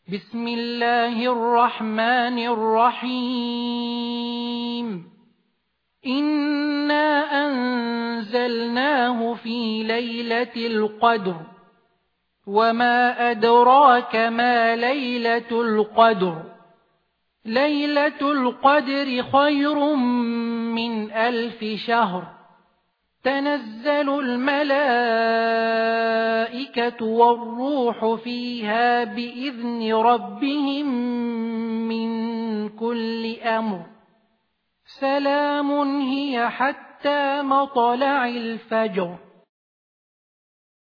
بسم الله الرحمن الرحيم إنا أنزلناه في ليلة القدر وما أدراك ما ليلة القدر ليلة القدر خير من 1000 شهر تنزل الملائكة والروح فيها بإذن ربهم من كل أمر سلام هي حتى مطلع الفجر.